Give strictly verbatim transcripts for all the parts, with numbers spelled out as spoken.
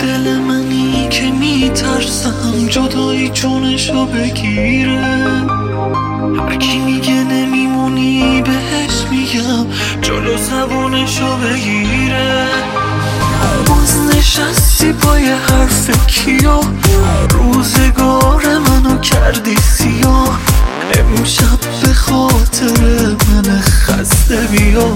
دل منی که میترسم جدایی جونشو بگیره. هر کی میگه نمیمونی بهش میگم جلو زبونشو بگیره. باز نشستی پای حرف کیا، روزگار منو کردی سیاه. امشب به خاطر من خسته بیا.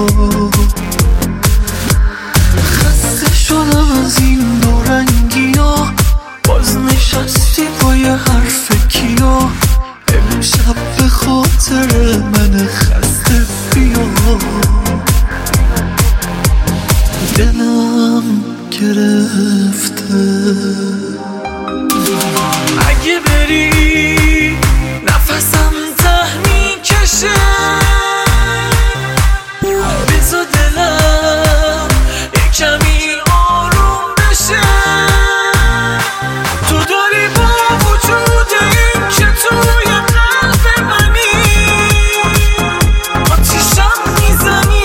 خسته شدم از این دو رنگی ها، باز نشستی پای حرف کیا. امشب به خاطر من خسته بیا. دلم گرفته اگه بری نفسم ته میکشه. بذار دلم یک کمی آروم بشه. تو داری با وجود این که توی قلب منی آتیشم میزنی.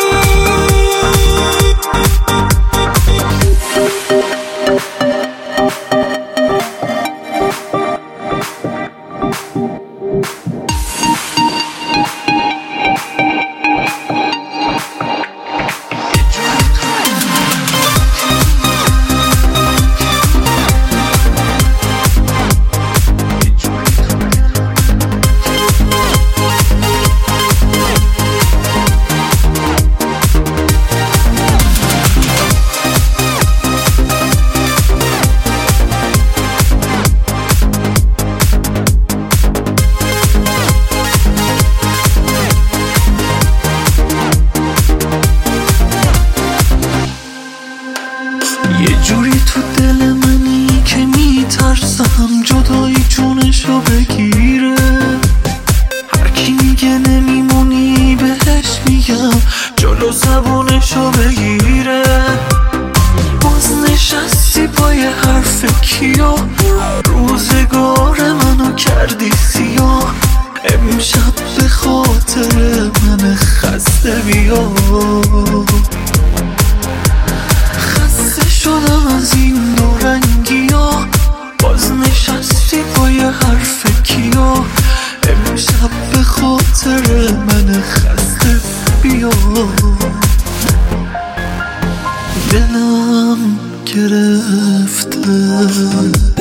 یه جوری تو دل منی که میترسم جدایی جونشو بگیره. هر کی میگه نمیمونی بهش میگم جلو زبونشو بگیره. باز نشستی پای حرف کیا، روزگار منو کردی سیاه. امشب به خاطر من خسته بیا. شدم از این دو رنگی ها، باز نشستی پای حرف کیا. امشب به خاطر من خسته بیا. دلم گرفته